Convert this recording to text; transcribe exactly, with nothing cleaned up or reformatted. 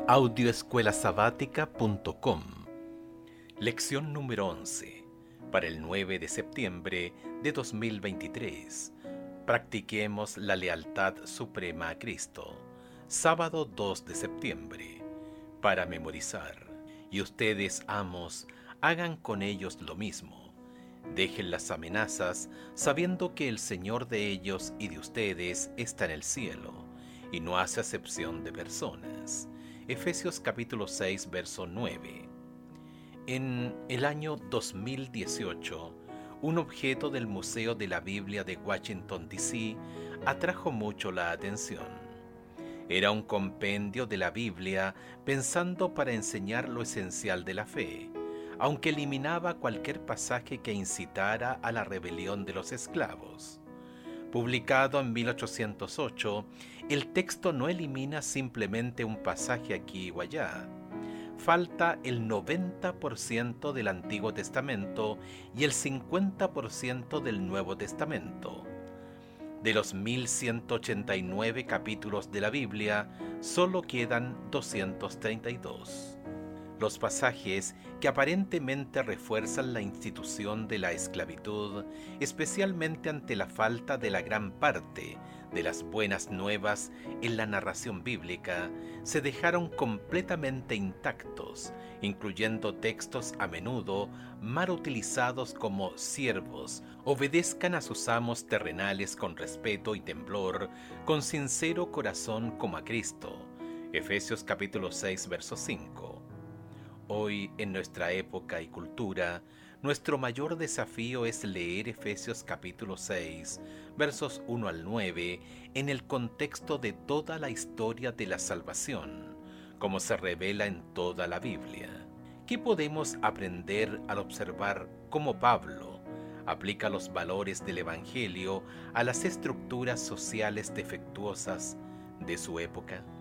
audio escuela sabática punto com. Lección número once, para el nueve de septiembre de dos mil veintitrés. Practiquemos la lealtad suprema a Cristo. Sábado dos de septiembre. Para memorizar. Y ustedes, amos, hagan con ellos lo mismo. Dejen las amenazas, sabiendo que el Señor de ellos y de ustedes está en el cielo, y no hace acepción de personas. Efesios capítulo seis, verso nueve. En el año dos mil dieciocho, un objeto del Museo de la Biblia de Washington, D C atrajo mucho la atención. Era un compendio de la Biblia pensando para enseñar lo esencial de la fe, aunque eliminaba cualquier pasaje que incitara a la rebelión de los esclavos. Publicado en mil ochocientos ocho, el texto no elimina simplemente un pasaje aquí o allá. Falta el noventa por ciento del Antiguo Testamento y el cincuenta por ciento del Nuevo Testamento. De los mil ciento ochenta y nueve capítulos de la Biblia, solo quedan doscientos treinta y dos. Los pasajes que aparentemente refuerzan la institución de la esclavitud, especialmente ante la falta de la gran parte de las buenas nuevas en la narración bíblica, se dejaron completamente intactos, incluyendo textos a menudo mal utilizados como siervos, obedezcan a sus amos terrenales con respeto y temblor, con sincero corazón como a Cristo. Efesios capítulo seis, verso cinco. Hoy, en nuestra época y cultura, nuestro mayor desafío es leer Efesios capítulo seis, versos uno al nueve, en el contexto de toda la historia de la salvación, como se revela en toda la Biblia. ¿Qué podemos aprender al observar cómo Pablo aplica los valores del Evangelio a las estructuras sociales defectuosas de su época?